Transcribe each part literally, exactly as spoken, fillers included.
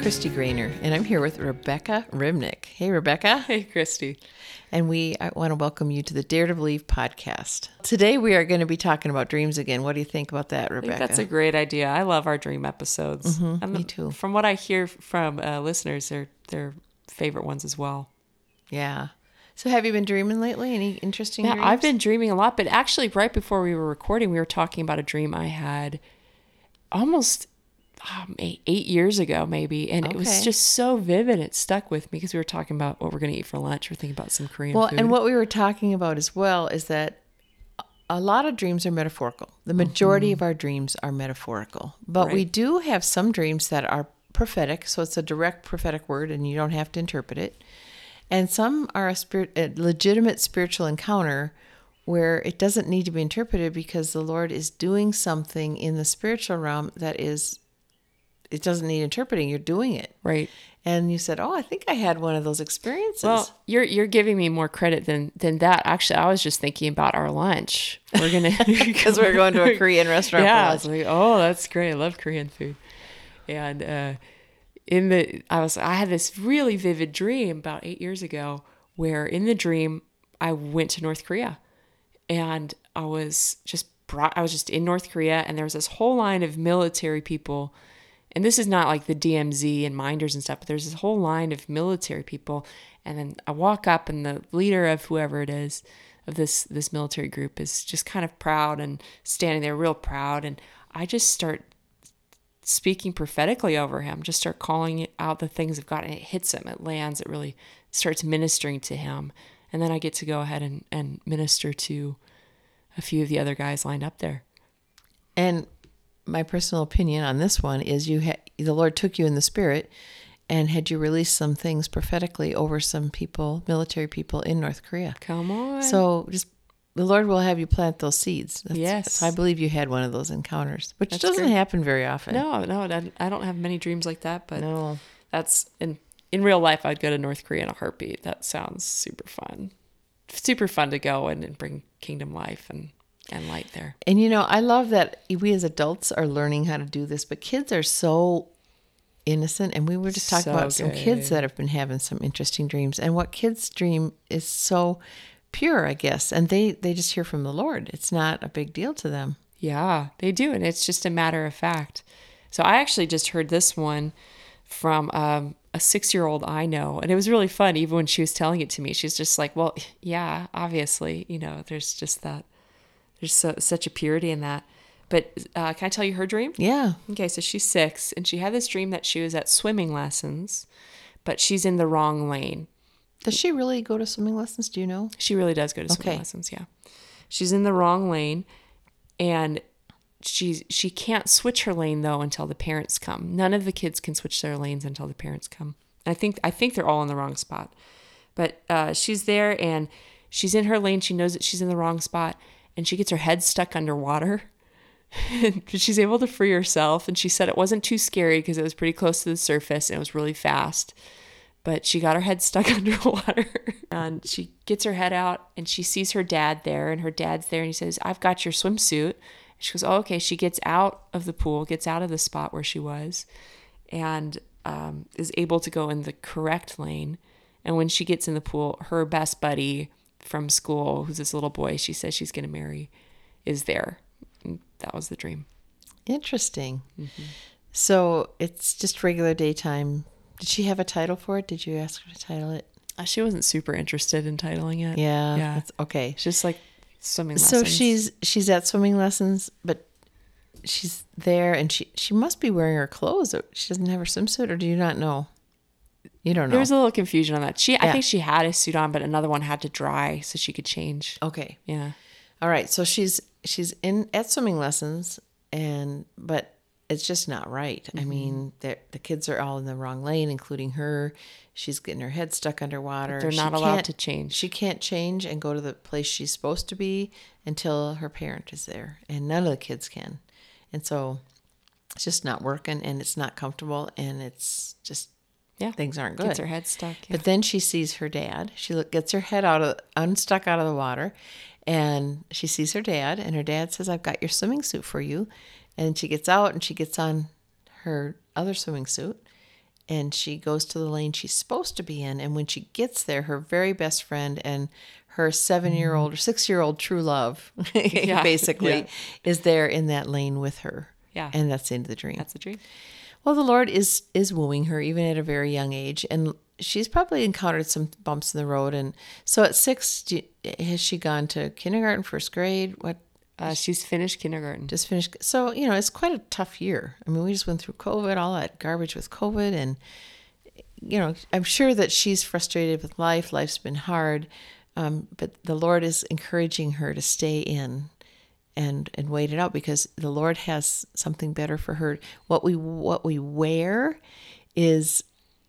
Christy Grainer, and I'm here with Rebecca Rimnick. Hey, Rebecca. Hey, Christy. And we I want to welcome you to the Dare to Believe podcast. Today we are going to be talking about dreams again. What do you think about that, Rebecca? I think that's a great idea. I love our dream episodes. Mm-hmm, and me the, too. From what I hear from uh, listeners, they're they're favorite ones as well. Yeah. So have you been dreaming lately? Any interesting Yeah, dreams? I've been dreaming a lot, but actually right before we were recording, we were talking about a dream I had almost um, eight, eight years ago, maybe. And Okay. it was just so vivid. It stuck with me because we were talking about what we're going to eat for lunch. We're thinking about some Korean well, food. and what we were talking about as well is that a lot of dreams are metaphorical. The majority Mm-hmm. of our dreams are metaphorical, but we Right. do have some dreams that are prophetic. So it's a direct prophetic word and you don't have to interpret it. And some are a, spirit, a legitimate spiritual encounter where it doesn't need to be interpreted because the Lord is doing something in the spiritual realm that is, it doesn't need interpreting. You're doing it. Right. And you said, oh, I think I had one of those experiences. Well, you're you're giving me more credit than than that. Actually, I was just thinking about our lunch. We're gonna because we're going to a Korean restaurant. Yeah, for I lunch. was like, oh, that's great. I love Korean food. And uh, in the, I was I had this really vivid dream about eight years ago, where in the dream I went to North Korea, and I was just brought. I was just in North Korea, and there was this whole line of military people. And this is not like the D M Z and minders and stuff, but there's this whole line of military people. And then I walk up and the leader of whoever it is, of this this military group is just kind of proud and standing there real proud. And I just start speaking prophetically over him, just start calling out the things of God. And it hits him, it lands, it really starts ministering to him. And then I get to go ahead and, and minister to a few of the other guys lined up there. And my personal opinion on this one is you had the Lord took you in the spirit and had you released some things prophetically over some people, military people in North Korea. Come on. So just the Lord will have you plant those seeds. That's, Yes. so I believe you had one of those encounters, which That's doesn't great. happen very often. No, no, I I don't have many dreams like that, but No. that's in in real life. I'd go to North Korea in a heartbeat. That sounds super fun, super fun to go and, and bring kingdom life and, and light there. And you know, I love that we as adults are learning how to do this, but kids are so innocent. And we were just talking So about some kids good. that have been having some interesting dreams. And what kids dream is so pure, I guess. And they, they just hear from the Lord. It's not a big deal to them. Yeah, they do, and it's just a matter of fact. So I actually just heard this one from um, a six-year-old I know, and it was really fun. Even when she was telling it to me, she's just like, "Well, yeah, obviously, you know, there's just that, there's so, such a purity in that." But uh, can I tell you her dream? Yeah. Okay, so she's six, and she had this dream that she was at swimming lessons, but she's in the wrong lane. Does she really go to swimming lessons? Do you know? She really does go to swimming Okay. lessons, yeah. She's in the wrong lane, and she she can't switch her lane though until the parents come. None of the kids can switch their lanes until the parents come. I think I think they're all in the wrong spot. But uh, she's there and she's in her lane. She knows that she's in the wrong spot, and she gets her head stuck underwater. But she's able to free herself, and she said it wasn't too scary because it was pretty close to the surface and it was really fast. But she got her head stuck underwater, and she gets her head out and she sees her dad there, and her dad's there, and he says, "I've got your swimsuit." She goes, "Oh, okay." She gets out of the pool, gets out of the spot where she was, and um, is able to go in the correct lane. And when she gets in the pool, her best buddy from school, who's this little boy she says she's going to marry, is there. And that was the dream. Interesting. Mm-hmm. So it's just regular daytime. Did she have a title for it? Did you ask her to title it? Uh, she wasn't super interested in titling it. Yeah. Yeah. That's, okay. It's just like swimming So lessons. she's she's at swimming lessons, but she's there, and she she must be wearing her clothes. She doesn't have her swimsuit, or do you not know? You don't know. There was a little confusion on that. She, I Yeah. think she had a suit on, but another one had to dry so she could change. Okay. Yeah. All right. So she's she's in at swimming lessons, and but it's just not right. Mm-hmm. I mean, the the kids are all in the wrong lane, including her. She's getting her head stuck underwater. They're She not allowed can't- to change. She can't change and go to the place she's supposed to be until her parent is there, and none of the kids can. And so it's just not working, and it's not comfortable, and it's just Yeah. things aren't good. Gets her head stuck. Yeah. But then she sees her dad. She look, gets her head out of unstuck out of the water, and she sees her dad. And her dad says, "I've got your swimming suit for you." And she gets out and she gets on her other swimming suit, and she goes to the lane she's supposed to be in. And when she gets there, her very best friend and her seven-year-old or six-year-old true love, Yeah, basically, yeah. is there in that lane with her. Yeah. And that's the end of the dream. That's a dream. Well, the Lord is is wooing her even at a very young age, and she's probably encountered some bumps in the road. And so at six, do you- has she gone to kindergarten, first grade? What? Uh, she's finished kindergarten. Just finished. So, you know, it's quite a tough year. I mean, we just went through COVID, all that garbage with COVID. And, you know, I'm sure that she's frustrated with life. Life's been hard. Um, but the Lord is encouraging her to stay in and and wait it out, because the Lord has something better for her. What we what we wear is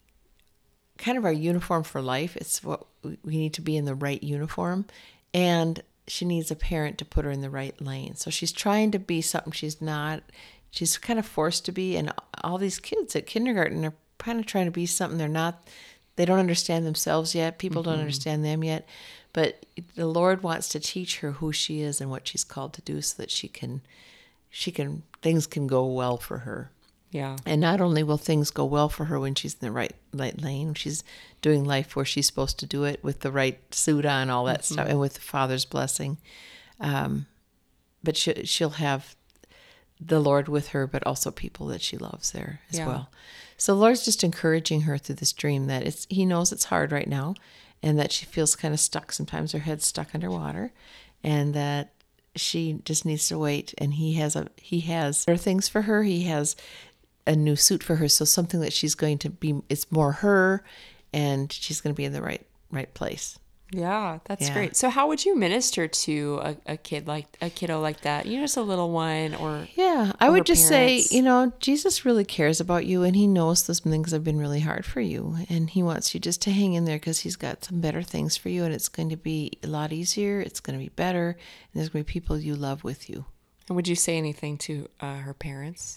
kind of our uniform for life. It's what we we need to be in the right uniform, and she needs a parent to put her in the right lane. So she's trying to be something she's not. She's kind of forced to be, and all these kids at kindergarten are kind of trying to be something they're not. They don't understand themselves yet. People mm-hmm. don't understand them yet. But the Lord wants to teach her who she is and what she's called to do, so that she can, she can, things can go well for her. Yeah. And not only will things go well for her when she's in the right, right lane, she's doing life where she's supposed to do it with the right suit on, all that mm-hmm. stuff, and with the Father's blessing. Um, but she, she'll have the Lord with her, but also people that she loves there as yeah. well. So the Lord's just encouraging her through this dream that it's, he knows it's hard right now, and that she feels kind of stuck. Sometimes her head's stuck underwater, and that she just needs to wait. And he has a he has other things for her. He has a new suit for her, so something that she's going to be. It's more her, and she's going to be in the right right place. Yeah, that's Yeah. great. So how would you minister to a, a kid like a kiddo like that? You know, just a little one, or yeah, I or would just parents? say, you know, Jesus really cares about you, and he knows those things have been really hard for you, and he wants you just to hang in there, because he's got some better things for you, and it's going to be a lot easier. It's going to be better, and there's going to be people you love with you. And would you say anything to uh, her parents?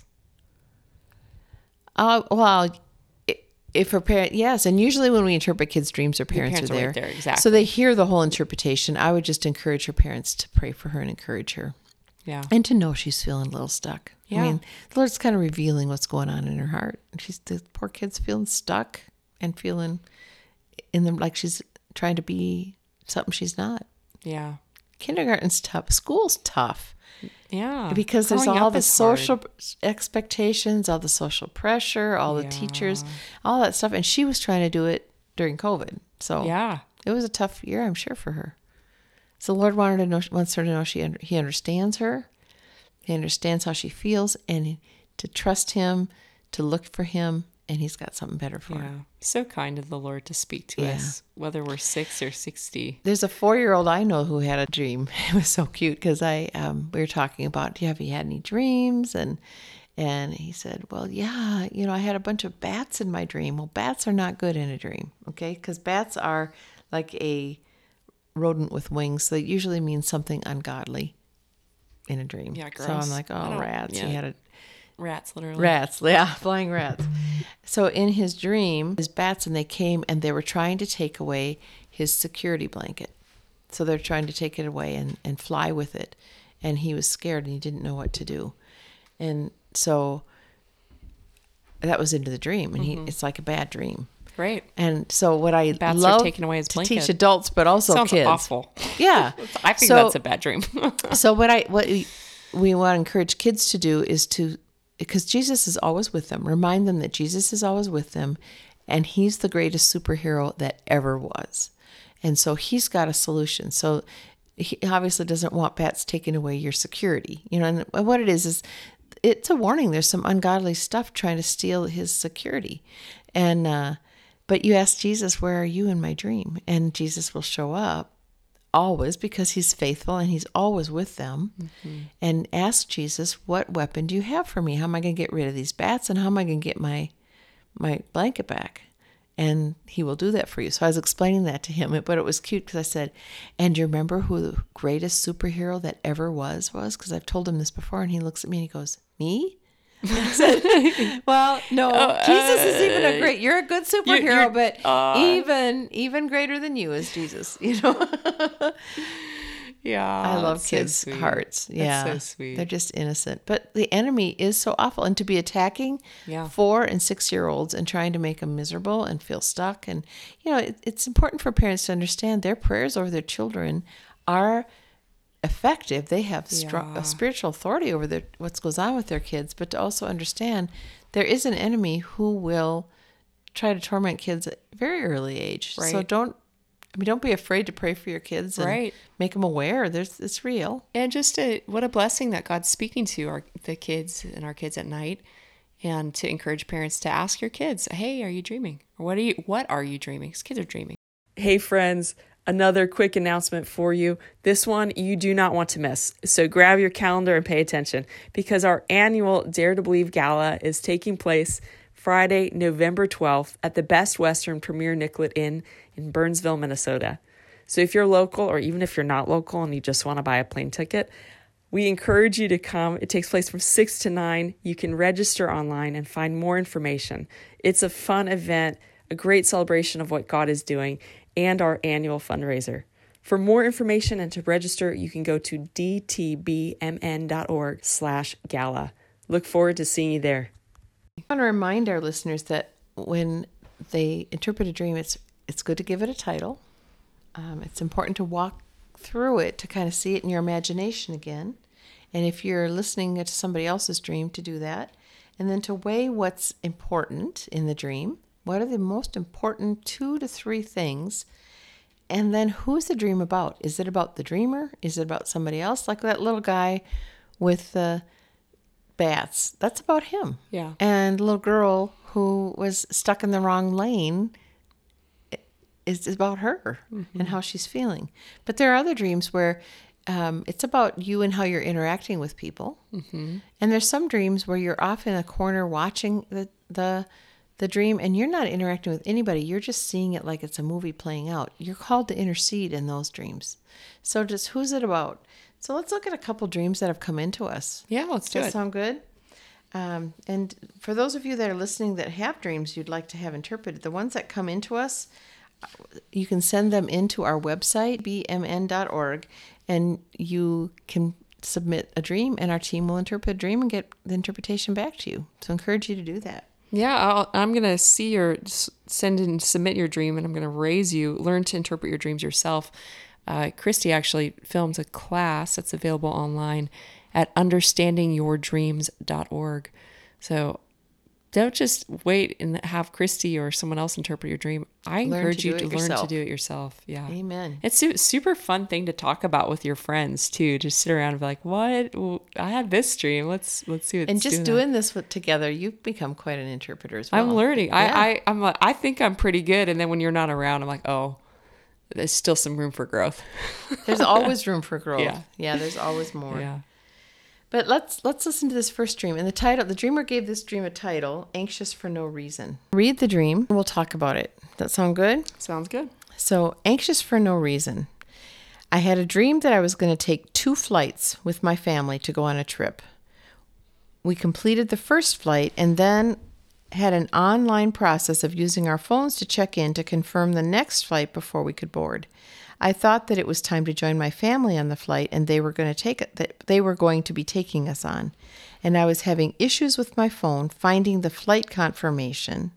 Uh, well, if her parent, yes, and usually when we interpret kids' dreams, their parents, parents are are there. right there, exactly. So they hear the whole interpretation. I would just encourage her parents to pray for her and encourage her. Yeah. And to know she's feeling a little stuck. Yeah. I mean, the Lord's kind of revealing what's going on in her heart. And she's, the poor kid's feeling stuck and feeling in them like she's trying to be something she's not. Yeah. Kindergarten's tough. School's tough. Yeah. Because there's Growing all up the is social hard. expectations, all the social pressure, all the Yeah. teachers, all that stuff. And she was trying to do it during COVID. So Yeah. it was a tough year, I'm sure, for her. So the Lord wanted to know, wants her to know she under, he understands her. He understands how she feels, and to trust him, to look for him, and he's got something better for Yeah. her. So kind of the Lord to speak to Yeah. us, whether we're six or sixty. There's a four-year-old I know who had a dream. It was so cute, because I um, we were talking about, have you had any dreams? And and he said, well, yeah, you know, I had a bunch of bats in my dream. Well, bats are not good in a dream, okay? Because bats are like a rodent with wings, so it usually means something ungodly in a dream. Yeah, So gross. I'm like, I oh, don't- rats. yeah. He had a Rats, literally. Rats, yeah, flying rats. So in his dream, his bats, and they came and they were trying to take away his security blanket. So they're trying to take it away and, and fly with it. And he was scared and he didn't know what to do. And so that was into the dream. And he, it's like a bad dream. Right. And so what I Bats are love taking away his to blanket. teach adults, but also Sounds kids. awful. Yeah. I think So- that's a bad dream. So what I what we, we want to encourage kids to do is to, because Jesus is always with them, remind them that Jesus is always with them, and he's the greatest superhero that ever was. And so he's got a solution. So he obviously doesn't want bats taking away your security. You know, and what it is is it's a warning. There's some ungodly stuff trying to steal his security. And uh, but you ask Jesus, where are you in my dream? And Jesus will show up always, because he's faithful and he's always with them. Mm-hmm. And ask Jesus, what weapon do you have for me? How am I going to get rid of these bats, and how am I going to get my my blanket back? And he will do that for you. So I was explaining that to him, but it was cute because I said, and do you remember who the greatest superhero that ever was was? Because I've told him this before, and he looks at me and he goes, me? I said, well, no, Oh, Jesus is even a uh, great, you're a good superhero, you're- but uh, even even greater than you is Jesus, you know? Yeah. I love that's so kids' sweet. hearts. Yeah. That's so sweet. They're just innocent. But the enemy is so awful. And to be attacking Yeah. four and six year olds and trying to make them miserable and feel stuck. And, you know, it, it's important for parents to understand their prayers over their children are effective. They have strong, Yeah. a spiritual authority over their, what goes on with their kids. But to also understand there is an enemy who will try to torment kids at a very early age. So Right. don't, I mean, don't be afraid to pray for your kids and Right. make them aware. There's, it's real. And just a, what a blessing that God's speaking to our the kids and our kids at night, and to encourage parents to ask your kids, "Hey, are you dreaming? Or what are you what are you dreaming?" Because kids are dreaming. Hey friends, another quick announcement for you. This one you do not want to miss. So grab your calendar and pay attention, because our annual Dare to Believe Gala is taking place Friday, November twelfth at the Best Western Premier Nicollet Inn in Burnsville, Minnesota. So if you're local, or even if you're not local and you just want to buy a plane ticket, we encourage you to come. It takes place from six to nine. You can register online and find more information. It's a fun event, a great celebration of what God is doing, and our annual fundraiser. For more information and to register, you can go to dtbmn.org slash gala. Look forward to seeing you there. I want to remind our listeners that when they interpret a dream, it's it's good to give it a title. Um, it's important to walk through it to kind of see it in your imagination again. And if you're listening to somebody else's dream, to do that. And then to weigh what's important in the dream. What are the most important two to three things? And then who's the dream about? Is it about the dreamer? Is it about somebody else? Like that little guy with the bats. That's about him. Yeah. And the little girl who was stuck in the wrong lane is about her mm-hmm. and how she's feeling. But there are other dreams where um, it's about you and how you're interacting with people. Mm-hmm. And there's some dreams where you're off in a corner watching the, the the dream and you're not interacting with anybody. You're just seeing it like it's a movie playing out. You're called to intercede in those dreams. So just who's it about? So let's look at a couple dreams that have come into us. Yeah, let's do Does it. that sound good? Um, and for those of you that are listening that have dreams you'd like to have interpreted, the ones that come into us, you can send them into our website, b m n dot org, and you can submit a dream, and our team will interpret a dream and get the interpretation back to you. So I encourage you to do that. Yeah, I'll, I'm going to see your, send and submit your dream, and I'm going to raise you, learn to interpret your dreams yourself. Uh, Christy actually filmed a class that's available online at understanding your dreams dot org. So don't just wait and have Christy or someone else interpret your dream. I Learn encourage to you do to it learn yourself. to do it yourself. Yeah. Amen. It's a super fun thing to talk about with your friends too. Just sit around and be like, "What? Well, I had this dream. Let's let's see what." And just doing, doing this with, together, you've become quite an interpreter as well. I'm learning. Yeah. I, I I'm like, I think I'm pretty good, and then when you're not around, I'm like, oh, there's still some room for growth. There's always room for growth. Yeah. Yeah, there's always more. Yeah. But let's let's listen to this first dream. And the title, the dreamer gave this dream a title, Anxious for No Reason. Read the dream, and we'll talk about it. Does that sound good? Sounds good. So, anxious for no reason. I had a dream that I was going to take two flights with my family to go on a trip. We completed the first flight and then had an online process of using our phones to check in to confirm the next flight before we could board. I thought that it was time to join my family on the flight, and they were going to take it, that they were going to be taking us on. And I was having issues with my phone, finding the flight confirmation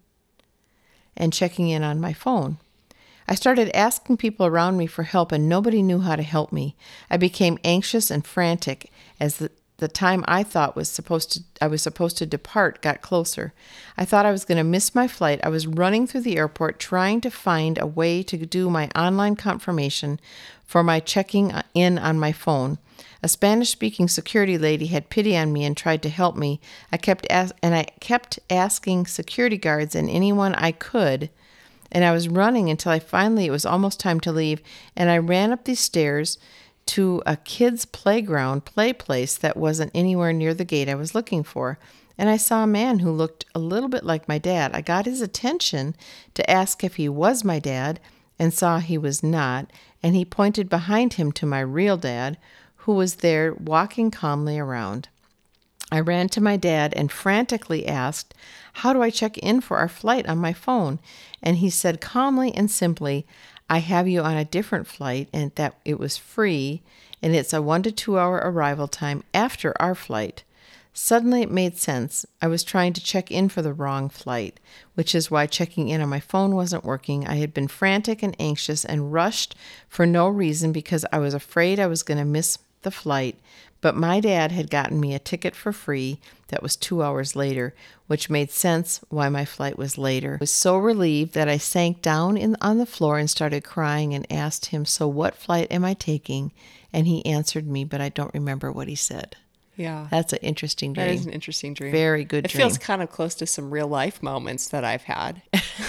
and checking in on my phone. I started asking people around me for help, and nobody knew how to help me. I became anxious and frantic as the The time I thought was supposed to I was supposed to depart got closer. I thought I was going to miss my flight. I was running through the airport trying to find a way to do my online confirmation for my checking in on my phone. A Spanish-speaking security lady had pity on me and tried to help me. I kept as- and I kept asking security guards and anyone I could, and I was running until I finally it was almost time to leave, and I ran up these stairs to a kid's playground play place that wasn't anywhere near the gate I was looking for. And I saw a man who looked a little bit like my dad. I got his attention to ask if he was my dad and saw he was not. And he pointed behind him to my real dad, who was there walking calmly around. I ran to my dad and frantically asked, "How do I check in for our flight on my phone?" And he said calmly and simply, "I have you on a different flight and that it was free and it's a one to two hour arrival time after our flight. Suddenly it made sense. I was trying to check in for the wrong flight, which is why checking in on my phone wasn't working. I had been frantic and anxious and rushed for no reason because I was afraid I was going to miss the flight. But my dad had gotten me a ticket for free that was two hours later, which made sense why my flight was later. I was so relieved that I sank down in, on the floor and started crying and asked him, "So what flight am I taking?" And he answered me, but I don't remember what he said. Yeah. That's an interesting dream. That is an interesting dream. Very good it dream. It feels kind of close to some real life moments that I've had.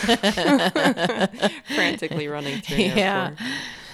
Frantically running through an yeah. airport.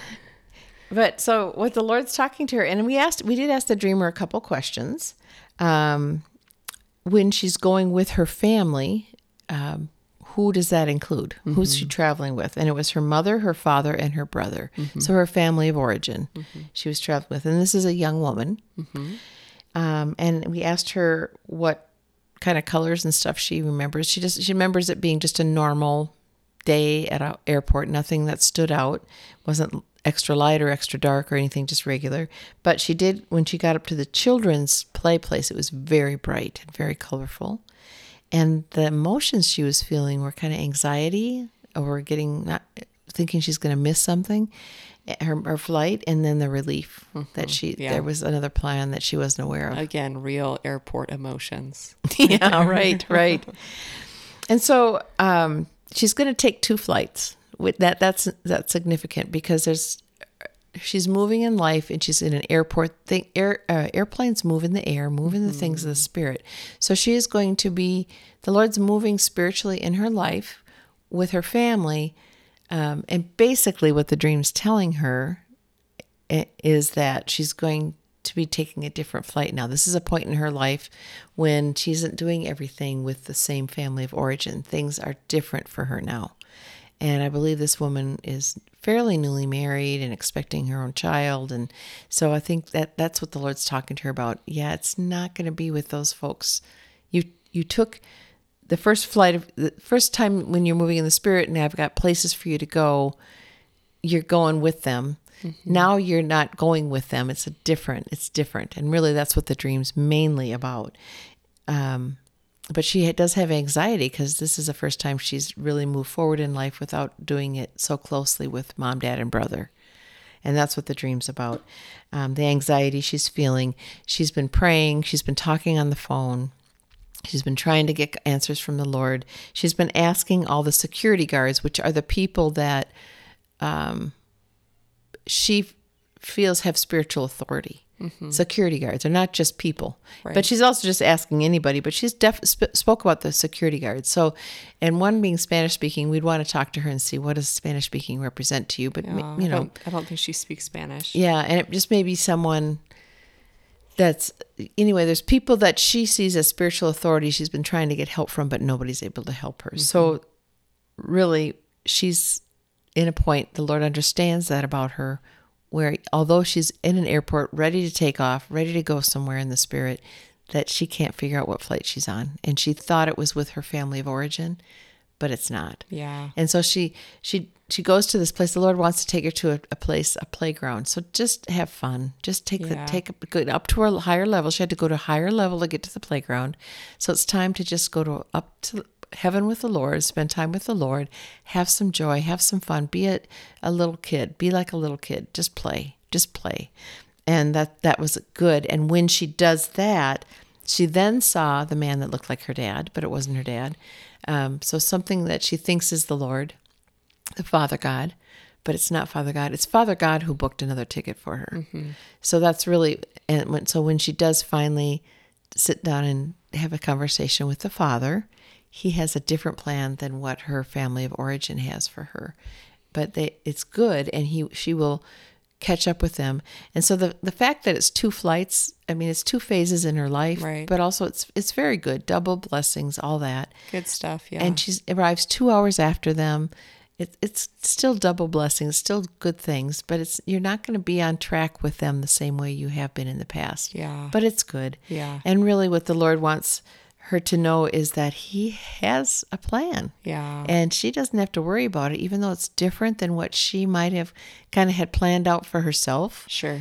But so what the Lord's talking to her, and we asked, we did ask the dreamer a couple questions. Um, when she's going with her family, um, who does that include? Mm-hmm. Who's she traveling with? And it was her mother, her father, and her brother. Mm-hmm. So her family of origin mm-hmm. she was traveling with. And this is a young woman. Mm-hmm. Um, and we asked her what kind of colors and stuff she remembers. She just she remembers it being just a normal day at an airport, nothing that stood out. Wasn't extra light or extra dark or anything, just regular. But she did, when she got up to the children's play place, it was very bright and very colorful. And the emotions she was feeling were kind of anxiety or getting, not thinking she's going to miss something, her, her flight, and then the relief mm-hmm. that she, yeah. there was another plan that she wasn't aware of. Again, real airport emotions. yeah, right, right. And so um, she's going to take two flights. With that, that's that's significant because there's she's moving in life and she's in an airport. Thing, air uh, airplanes move in the air, move in the mm-hmm. things of the spirit. So she is going to be the Lord's moving spiritually in her life with her family, um, and basically what the dream's telling her is that she's going to be taking a different flight now. This is a point in her life when she isn't doing everything with the same family of origin. Things are different for her now. And I believe this woman is fairly newly married and expecting her own child. And so I think that that's what the Lord's talking to her about. Yeah, it's not going to be with those folks. You you took the first flight of the first time when you're moving in the spirit and I've got places for you to go, you're going with them. Mm-hmm. Now you're not going with them. It's a different, it's different. And really that's what the dream's mainly about. Um But she does have anxiety because this is the first time she's really moved forward in life without doing it so closely with mom, dad, and brother. And that's what the dream's about. Um, the anxiety she's feeling. She's been praying. She's been talking on the phone. She's been trying to get answers from the Lord. She's been asking all the security guards, which are the people that um, she feels have spiritual authority. Mm-hmm. Security guards are not just people, right. But she's also just asking anybody, but she's def- sp- spoke about the security guards. So, and one being Spanish speaking, we'd want to talk to her and see what does Spanish speaking represent to you. But, yeah, you know, I don't, I don't think she speaks Spanish. Yeah. And it just may be someone that's, anyway, there's people that she sees as spiritual authority she's been trying to get help from, but nobody's able to help her. Mm-hmm. So really she's in a point, the Lord understands that about her, where although she's in an airport ready to take off, ready to go somewhere in the spirit, that she can't figure out what flight she's on. And she thought it was with her family of origin, but it's not. Yeah. And so she she she goes to this place. The Lord wants to take her to a, a place, a playground. So just have fun. Just take yeah. the take a, go up to a higher level. She had to go to a higher level to get to the playground. So it's time to just go to up to heaven with the Lord, spend time with the Lord, have some joy, have some fun, be a, a little kid, be like a little kid, just play, just play. And that, that was good. And when she does that, she then saw the man that looked like her dad, but it wasn't her dad. Um, so something that she thinks is the Lord, the Father God, but it's not Father God. It's Father God who booked another ticket for her. Mm-hmm. So that's really, and when, so when she does finally sit down and have a conversation with the Father, he has a different plan than what her family of origin has for her, but they, it's good. And he, she will catch up with them. And so the, the fact that it's two flights, I mean, it's two phases in her life, right. But also it's, it's very good. Double blessings, all that. Good stuff. Yeah. And she arrives two hours after them. It, it's still double blessings, still good things, but it's, you're not going to be on track with them the same way you have been in the past. Yeah. But it's good. Yeah. And really what the Lord wants her to know is that he has a plan. Yeah. And she doesn't have to worry about it, even though it's different than what she might have kind of had planned out for herself. Sure.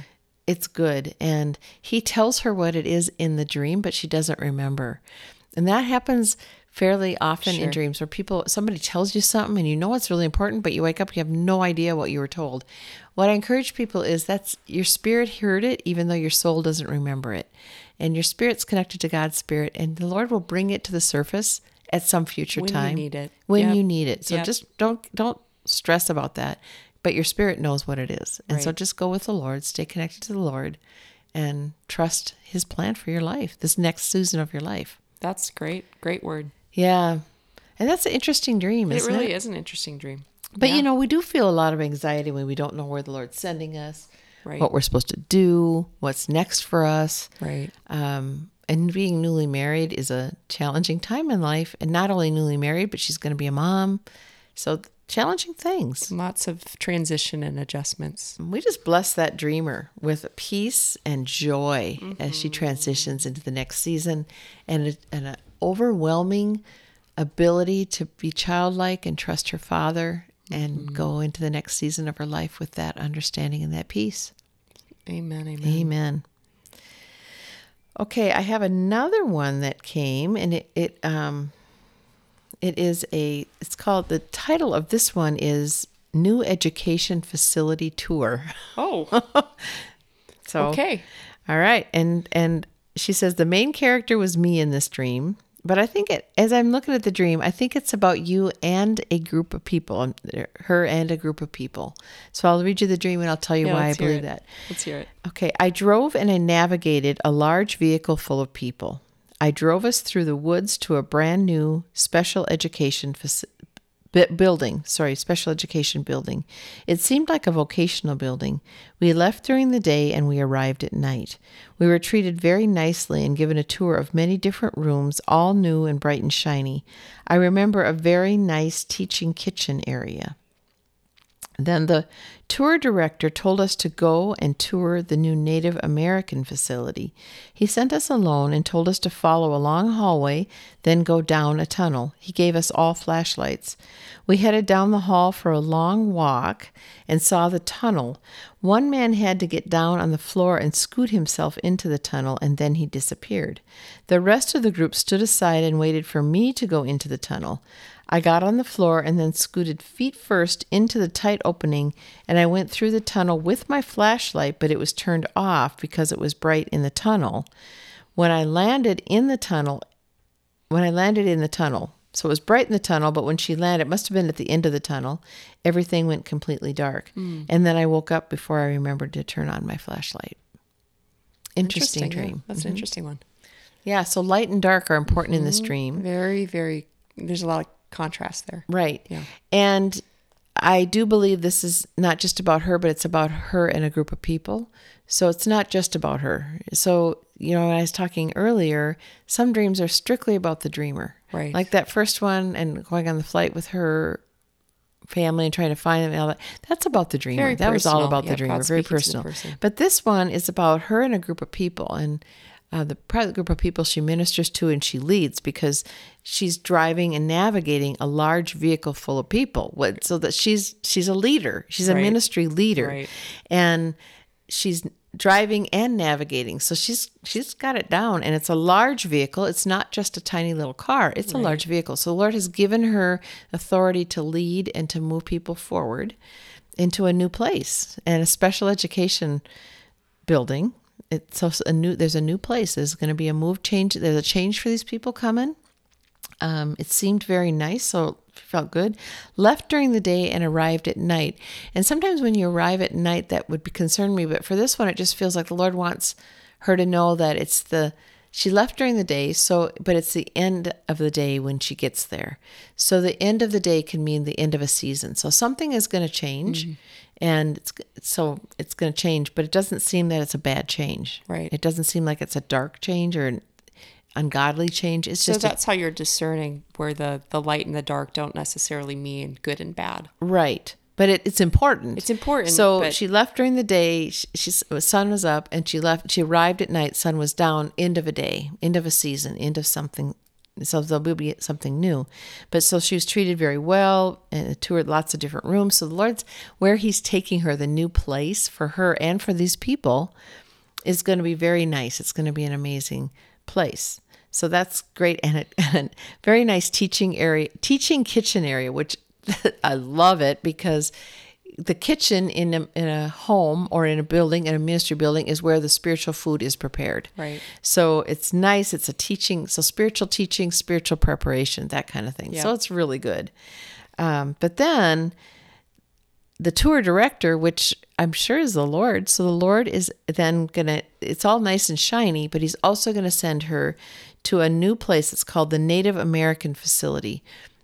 it's good. And he tells her what it is in the dream, but she doesn't remember. And that happens fairly often Sure. in dreams where people, somebody tells you something and you know it's really important, but you wake up, you have no idea what you were told. What I encourage people is that's your spirit heard it, even though your soul doesn't remember it. And your spirit's connected to God's spirit, and the Lord will bring it to the surface at some future When you time. need it. When Yep. you need it. So Yep. just don't don't stress about that. But your spirit knows what it is. And so Right. just go with the Lord, stay connected to the Lord, and trust his plan for your life, this next season of your life. That's great. Great word. Yeah. And that's an interesting dream, It isn't really it? is an interesting dream. But Yeah. you know, we do feel a lot of anxiety when we don't know where the Lord's sending us, Right. what we're supposed to do, what's next for us. Right. Um, and being newly married is a challenging time in life. And not only newly married, but she's going to be a mom. So challenging things. Lots of transition and adjustments. We just bless that dreamer with peace and joy as she transitions into the next season, and, a, and an overwhelming ability to be childlike and trust her father and go into the next season of her life with that understanding and that peace. Amen. Amen. Amen. Okay, I have another one that came, and it it um it is a it's called, the title of this one is New Education Facility Tour. Oh, So okay. all right, and and she says the main character was me in this dream, but I think it, as I'm looking at the dream, I think it's about you and a group of people, um, her and a group of people. So I'll read you the dream and I'll tell you Yeah, why I let's hear believe it. that. Let's hear it. Okay, I drove and I navigated a large vehicle full of people. I drove us through the woods to a brand new special education faci- bu- building. Sorry, special education building. It seemed like a vocational building. We left during the day and we arrived at night. We were treated very nicely and given a tour of many different rooms, all new and bright and shiny. I remember a very nice teaching kitchen area. Then the tour director told us to go and tour the new Native American facility. He sent us alone and told us to follow a long hallway, then go down a tunnel. He gave us all flashlights. We headed down the hall for a long walk and saw the tunnel. One man had to get down on the floor and scoot himself into the tunnel, and then he disappeared. The rest of the group stood aside and waited for me to go into the tunnel. I got on the floor and then scooted feet first into the tight opening, and I went through the tunnel with my flashlight, but it was turned off because it was bright in the tunnel. When I landed in the tunnel, when I landed in the tunnel, so it was bright in the tunnel, but when she landed, it must have been at the end of the tunnel, everything went completely dark. Mm. And then I woke up before I remembered to turn on my flashlight. Interesting, yeah. dream. That's an interesting one. Yeah, so light and dark are important in this dream. Very, very, there's a lot of contrast there. Right. Yeah. And I do believe this is not just about her, but it's about her and a group of people. So it's not just about her. So, you know, when I was talking earlier, some dreams are strictly about the dreamer. Right. Like that first one and going on the flight with her family and trying to find them and all that. That's about the dreamer. Very that was all personal. about Yeah, the dreamer. God Very speaking to the personal. person. But this one is about her and a group of people, and uh, the private group of people she ministers to and she leads, because she's driving and navigating a large vehicle full of people. What, so that she's she's a leader. She's a Right. ministry leader, Right. and she's driving and navigating. So she's she's got it down, and it's a large vehicle. It's not just a tiny little car. It's a Right. large vehicle. So the Lord has given her authority to lead and to move people forward into a new place and a special education building. It's so a new. There's a new place. There's going to be a move change. There's a change for these people coming. Um, it seemed very nice, so it felt good. Left during the day and arrived at night. And sometimes when you arrive at night, that would be concern me. But for this one, it just feels like the Lord wants her to know that it's the. She left during the day, so but it's the end of the day when she gets there. So the end of the day can mean the end of a season. So something is going to change, and it's, so it's going to change. But it doesn't seem that it's a bad change. Right. It doesn't seem like it's a dark change or an ungodly change. It's So just a, that's how you're discerning where the, the light and the dark don't necessarily mean good and bad. right. But it, it's important. It's important, So but- she left during the day. She, she sun was up, and she left. She arrived at night. Sun was down. End of a day. End of a season. End of something So there'll be something new. But so she was treated very well and toured lots of different rooms. So the Lord's, where he's taking her, the new place for her and for these people, is going to be very nice. It's going to be an amazing place. So that's great. And a and very nice teaching area, teaching kitchen area, which I love it, because the kitchen in a, in a home or in a building, in a ministry building, is where the spiritual food is prepared. Right. So it's nice. It's a teaching. So spiritual teaching, spiritual preparation, that kind of thing. Yeah. So it's really good. Um, but then the tour director, which I'm sure is the Lord. So the Lord is then going to, it's all nice and shiny, but he's also going to send her to a new place. It's called the Native American Facility.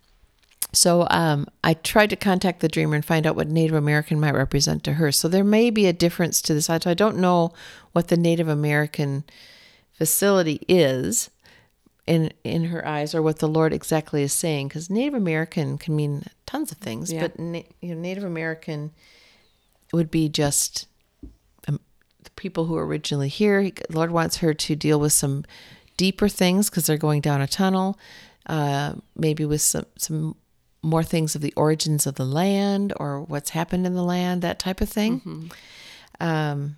So um, I tried to contact the dreamer and find out what Native American might represent to her. So there may be a difference to this. I don't know what the Native American facility is in in her eyes, or what the Lord exactly is saying, because Native American can mean tons of things. Yeah. But na- you know, Native American would be just um, the people who are originally here. He, Lord wants her to deal with some deeper things because they're going down a tunnel, uh, maybe with some some. more things of the origins of the land or what's happened in the land, that type of thing. Mm-hmm. Um,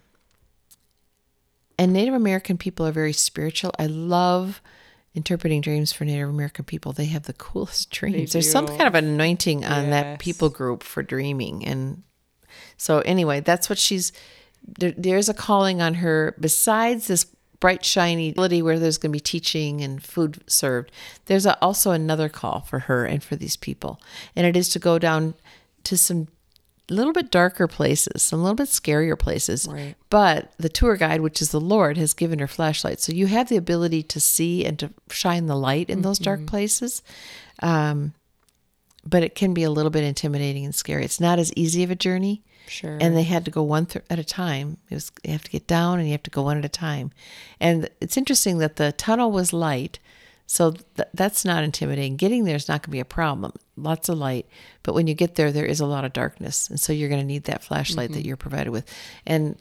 and Native American people are very spiritual. I love interpreting dreams for Native American people. They have the coolest dreams. There's some kind of anointing on Yes. that people group for dreaming. And so anyway, that's what she's, there, there's a calling on her besides this bright, shiny ability where there's going to be teaching and food served. There's a, also another call for her and for these people. And it is to go down to some little bit darker places, some little bit scarier places. Right. But the tour guide, which is the Lord, has given her flashlight. So you have the ability to see and to shine the light in those dark places. Um, but it can be a little bit intimidating and scary. It's not as easy of a journey. Sure. And they had to go one th- at a time. It was you have to get down and you have to go one at a time. And it's interesting that the tunnel was light, so th- that's not intimidating. Getting there is not going to be a problem. Lots of light, but when you get there, there is a lot of darkness, and so you're going to need that flashlight Mm-hmm. that you're provided with. And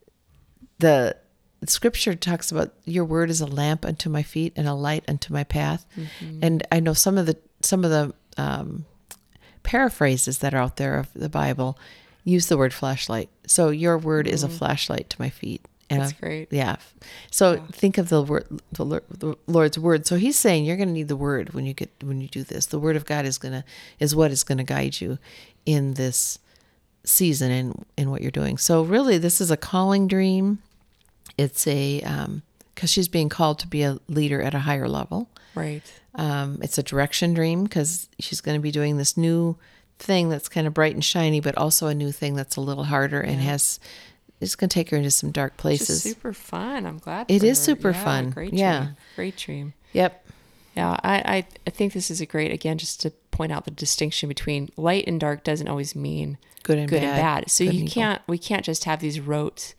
the Scripture talks about your word is a lamp unto my feet and a light unto my path. Mm-hmm. And I know some of the some of the um, paraphrases that are out there of the Bible use the word flashlight. So your word is a flashlight to my feet. And That's a- great. Yeah. So Yeah. think of the word, the, Lord- the Lord's word. So he's saying you're going to need the word when you get when you do this. The word of God is going to is what is going to guide you in this season and in what you're doing. So really, this is a calling dream. It's a um, because she's being called to be a leader at a higher level. Right. Um, it's a direction dream because she's going to be doing this new thing that's kind of bright and shiny, but also a new thing that's a little harder and Yeah. has, it's going to take her into some dark It's places. super fun. I'm glad. It for is her. super Yeah, fun. Great Yeah. dream. Great dream. Yep. Yeah, I, I, I think this is a great, again, just to point out the distinction between light and dark doesn't always mean Good and good bad. and bad. So Good you and evil. can't, we can't just have these rote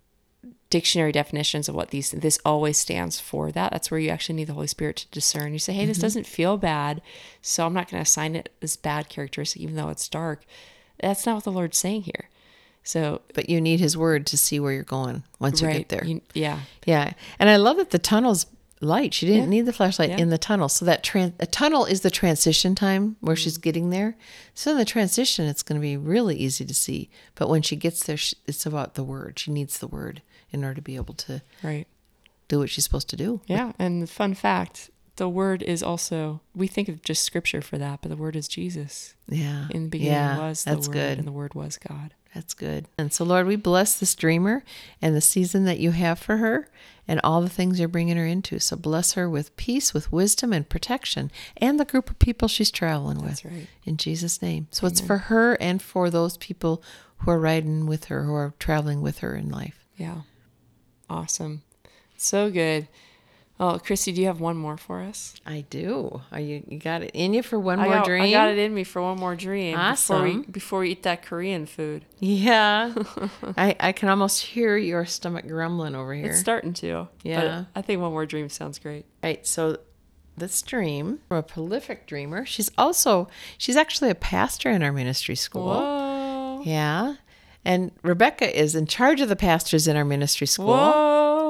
dictionary definitions of what these, this always stands for. That That's where you actually need the Holy Spirit to discern. You say, hey, this Mm-hmm. doesn't feel bad, so I'm not going to assign it this bad characteristic, even though it's dark. That's not what the Lord's saying here. So, But you need his word to see where you're going once you right, get there. you- yeah, Yeah. And I love that the tunnel's light. She didn't Yeah. need the flashlight Yeah. in the tunnel. So that tran- a tunnel is the transition time where she's Mm-hmm. getting there. So in the transition, it's going to be really easy to see. But when she gets there, she, it's about the word. She needs the word in order to be able to right. do what she's supposed to do. Yeah, and the fun fact, the word is also, we think of just scripture for that, but the word is Jesus. Yeah. In the beginning yeah, was the that's word, good. and the word was God. That's good. And so, Lord, we bless this dreamer and the season that you have for her and all the things you're bringing her into. So bless her with peace, with wisdom and protection, and the group of people she's traveling That's with. right. In Jesus' name. So it's for her and for those people who are riding with her, who are traveling with her in life. Yeah. Awesome. So good. Oh, Christy, do you have one more for us? I do. Are you, you got it in you for one I more got, dream? I got it in me for one more dream. Before we, Awesome. before we eat that Korean food. Yeah. I, I can almost hear your stomach grumbling over here. It's starting to. Yeah. But I think one more dream sounds great. Right. So this dream from a prolific dreamer. She's also, she's actually a pastor in our ministry school. Whoa. Yeah. And Rebecca is in charge of the pastors in our ministry school. Whoa.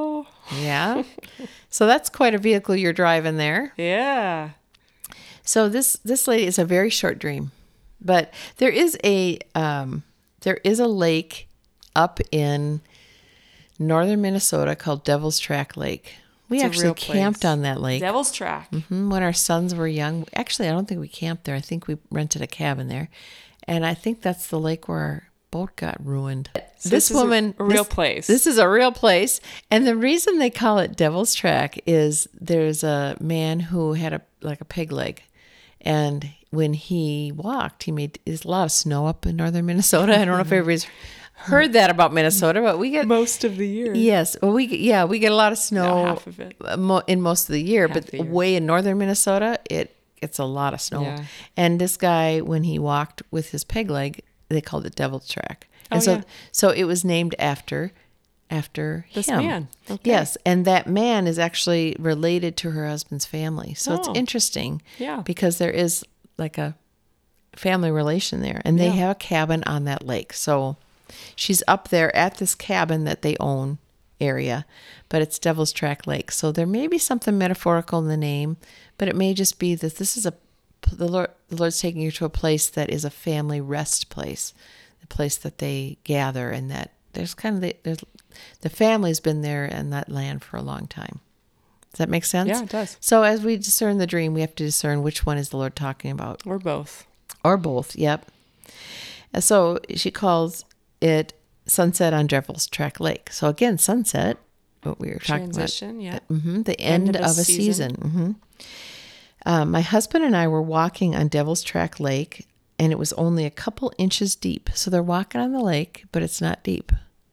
Yeah. So that's quite a vehicle you're driving there. Yeah. So this this lady is a very short dream, but there is a um, there is a lake up in northern Minnesota called Devil's Track Lake. We It's a actually real camped place. on that lake. Devil's Track. Mhm, when our sons were young. Actually, I don't think we camped there. I think we rented a cabin there, and I think that's the lake where our boat got ruined. So this this is a- woman, a real this- place. This is a real place, and the reason they call it Devil's Track is there's a man who had a like a peg leg, and when he walked, he made there's a lot of snow up in northern Minnesota. I don't know if everybody's heard that about Minnesota, but we get Most of the year. yes, well we get- yeah we get a lot of snow half of it. uh, mo- in most of the year, Half but the year. way in northern Minnesota it gets a lot of snow. Yeah. And this guy, when he walked with his peg leg, they called it Devil's Track. And Oh, so yeah. so it was named after after This him. man. Okay. Yes, and that man is actually related to her husband's family. So it's Oh. interesting. Yeah. Because there is like a family relation there, and they Yeah. have a cabin on that lake. So she's up there at this cabin that they own area, but it's Devil's Track Lake. So there may be something metaphorical in the name, but it may just be that this is a the Lord the Lord's taking you to a place that is a family rest place, the place that they gather, and that there's kind of the there's the family's been there in that land for a long time. Does that make sense? Yeah, it does. So as we discern the dream, we have to discern which one is the Lord talking about. Or both. Or both, yep. And so she calls it Sunset on Devil's Track Lake. So again, sunset, what we were talking Transition, yeah. about. hmm the end, End of, of a a season. season. hmm Um, my husband and I were walking on Devil's Track Lake, and it was only a couple inches deep. So they're walking on the lake, but it's not deep.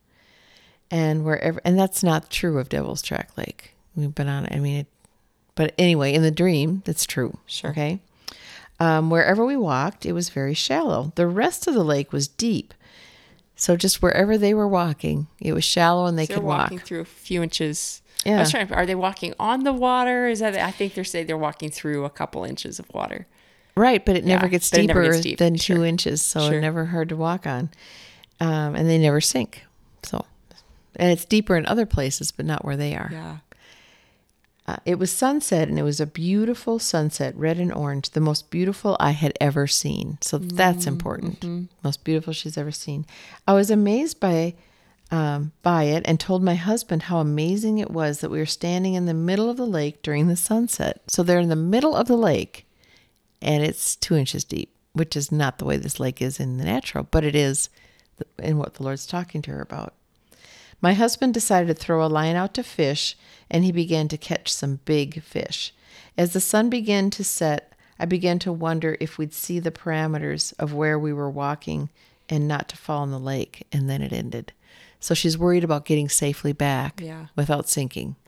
And wherever, and that's not true of Devil's Track Lake. We've been on it. I mean, it, but anyway, in the dream, that's true. Sure. Okay. Um, wherever we walked, it was very shallow. The rest of the lake was deep. So just wherever they were walking, it was shallow and they So could they're walk. walking through a few inches. I Yeah. was trying. Are they walking on the water? Is that? I think they're saying they're walking through a couple inches of water. Right, but it never Yeah, gets but it deeper never gets deep. than Sure. two inches, so Sure. it's never hard to walk on. Um, and they never sink. So, and it's deeper in other places, but not where they are. Yeah. Uh, it was sunset, and it was a beautiful sunset, red and orange, the most beautiful I had ever seen. So that's important. Most beautiful she's ever seen. I was amazed by um, by it and told my husband how amazing it was that we were standing in the middle of the lake during the sunset. So they're in the middle of the lake, and it's two inches deep, which is not the way this lake is in the natural, but it is in what the Lord's talking to her about. My husband decided to throw a line out to fish, and he began to catch some big fish. As the sun began to set, I began to wonder if we'd see the parameters of where we were walking and not to fall in the lake, and then it ended. So she's worried about getting safely back Yeah. without sinking.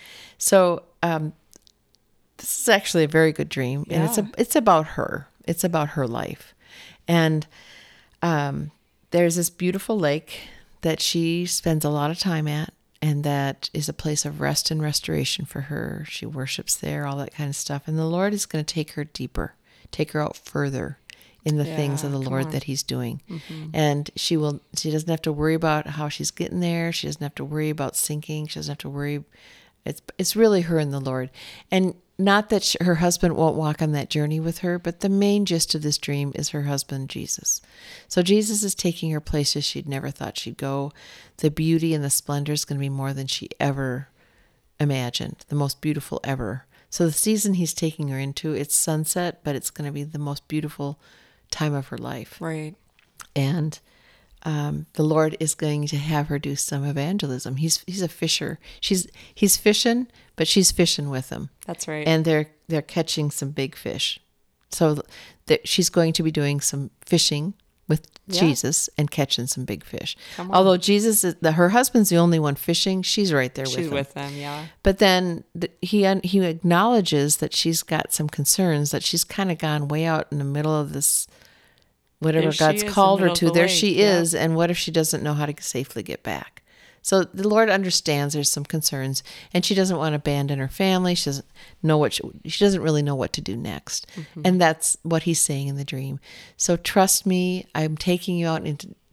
So um, this is actually a very good dream, and it's a, Yeah. it's about her. It's about her life. And um, there's this beautiful lake that she spends a lot of time at, and that is a place of rest and restoration for her. She worships there, all that kind of stuff. And the Lord is going to take her deeper, take her out further in the things of Yeah, the come Lord on. that he's doing. And she will, she doesn't have to worry about how she's getting there. She doesn't have to worry about sinking. She doesn't have to worry. It's, it's really her and the Lord. And not that she, her husband won't walk on that journey with her, but the main gist of this dream is her husband, Jesus. So Jesus is taking her places she'd never thought she'd go. The beauty and the splendor is going to be more than she ever imagined, the most beautiful ever. So the season he's taking her into, it's sunset, but it's going to be the most beautiful time of her life. Right. And um, the Lord is going to have her do some evangelism. He's he's a fisher. She's he's fishing, but she's fishing with him, That's right. and they're they're catching some big fish. So that she's going to be doing some fishing with Yeah. Jesus and catching some big fish. Come on. Although Jesus is the, her husband's the only one fishing, she's right there She's with him. with them. Yeah. But then th- he un- he acknowledges that she's got some concerns, that she's kind of gone way out in the middle of this, whatever There she God's is in called the her middle to. of the There lake, she yeah. is, and what if she doesn't know how to safely get back? So the Lord understands there's some concerns, and she doesn't want to abandon her family. She doesn't know what she, she doesn't really know what to do next, Mm-hmm. and that's what he's saying in the dream. So trust me, I'm taking you out into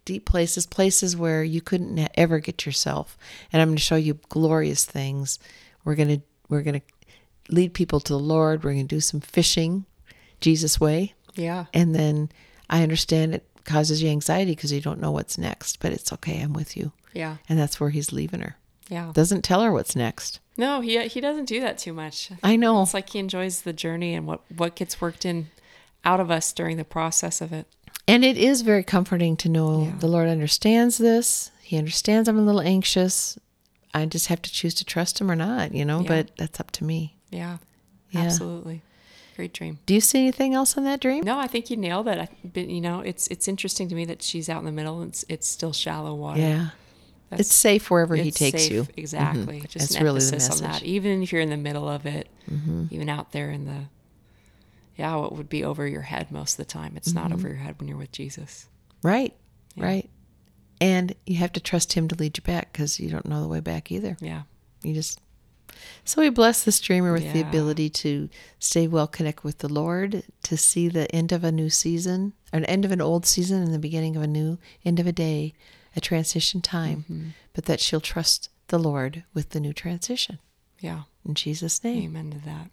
deep places, places where you couldn't ne- ever get yourself. And I'm going to show you glorious things. We're going to we're going to lead people to the Lord. We're going to do some fishing, Jesus way. Yeah. And then I understand it causes you anxiety because you don't know what's next, but it's okay. I'm with you. Yeah. And that's where he's leaving her. Yeah. Doesn't tell her what's next. No, he he doesn't do that too much. I know. It's like he enjoys the journey and what, what gets worked in out of us during the process of it. And it is very comforting to know Yeah. the Lord understands this. He understands I'm a little anxious. I just have to choose to trust him or not, you know, Yeah. but that's up to me. Yeah, Yeah. absolutely. Great dream. Do you see anything else in that dream? No, I think you nailed it. I, but, you know, it's it's interesting to me that she's out in the middle. It's it's still shallow water. Yeah. That's- It's safe wherever he it's takes safe. you. Exactly. Mhm. Just That's an really the emphasis on that. message. Even if you're in the middle of it, Mm-hmm. even out there in the, yeah, what would be over your head most of the time. It's not Mm-hmm. over your head when you're with Jesus. Right. Yeah. Right. And you have to trust him to lead you back because you don't know the way back either. Yeah. You just so we bless this dreamer with the Yeah. ability to stay well connected with the Lord, to see the end of a new season, or an end of an old season and the beginning of a new end of a day, a transition time, Mm-hmm. but that she'll trust the Lord with the new transition. Yeah. In Jesus' name. Amen to that.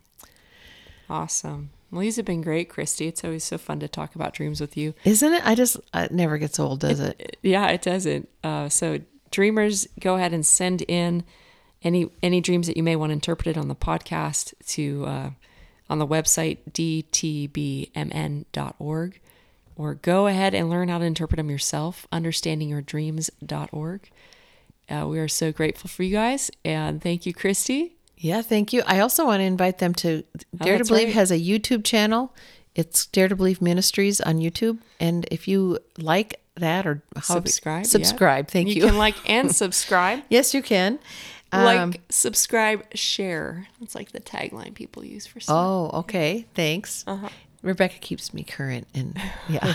Awesome. Well, these have been great, Christy. It's always so fun to talk about dreams with you. Isn't it? I just, it never gets old, does it? Yeah, it doesn't. Uh, so dreamers, go ahead and send in any any dreams that you may want interpreted on the podcast to uh, on the website d t b m n dot org, or go ahead and learn how to interpret them yourself, understanding your dreams dot org. Uh, we are so grateful for you guys, and thank you, Christy. Yeah, thank you. I also want to invite them to Dare to that's Believe right. has a YouTube channel. It's Dare to Believe Ministries on YouTube. And if you like that or how Subscribe, yeah. subscribe. Thank you. You can like and subscribe. Yes, you can. Um, Like, subscribe, share. It's like the tagline people use for stuff. Oh, okay. Thanks. Uh-huh. Rebecca keeps me current and yeah.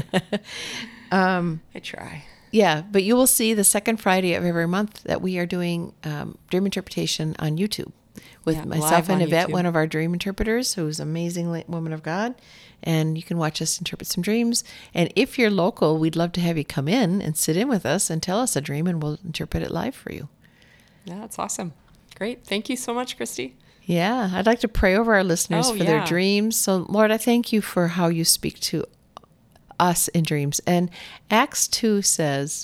I try. Yeah, but you will see the second Friday of every month that we are doing um, dream interpretation on YouTube with Yeah, myself live and on Yvette, YouTube. one of our dream interpreters, who's an amazing la- woman of God. And you can watch us interpret some dreams. And if you're local, we'd love to have you come in and sit in with us and tell us a dream, and we'll interpret it live for you. Yeah, that's awesome. Great. Thank you so much, Christy. Yeah, I'd like to pray over our listeners Oh, for their yeah. dreams. So, Lord, I thank you for how you speak to us in dreams. And Acts two says,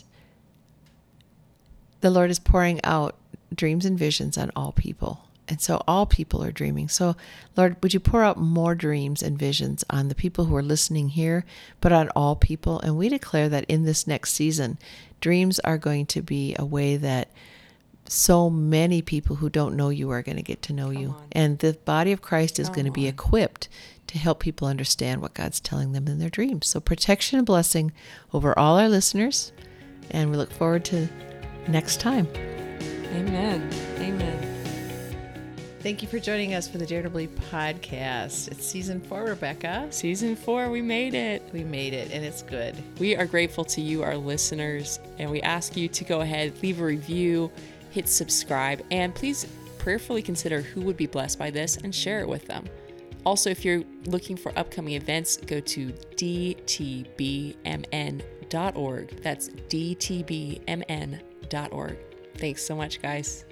the Lord is pouring out dreams and visions on all people. And so all people are dreaming. So, Lord, would you pour out more dreams and visions on the people who are listening here, but on all people? And we declare that in this next season, dreams are going to be a way that so many people who don't know you are going to get to know you. on. And the body of Christ is Come going to be on. equipped to help people understand what God's telling them in their dreams. So protection and blessing over all our listeners. And we look forward to next time. Amen. Amen. Thank you for joining us for the Dare to Believe podcast. It's season four, Rebecca. Season four, we made it. We made it, and it's good. We are grateful to you, our listeners, and we ask you to go ahead, leave a review, hit subscribe, and please prayerfully consider who would be blessed by this and share it with them. Also, if you're looking for upcoming events, go to d t b m n dot org. That's d t b m n dot org. Thanks so much, guys.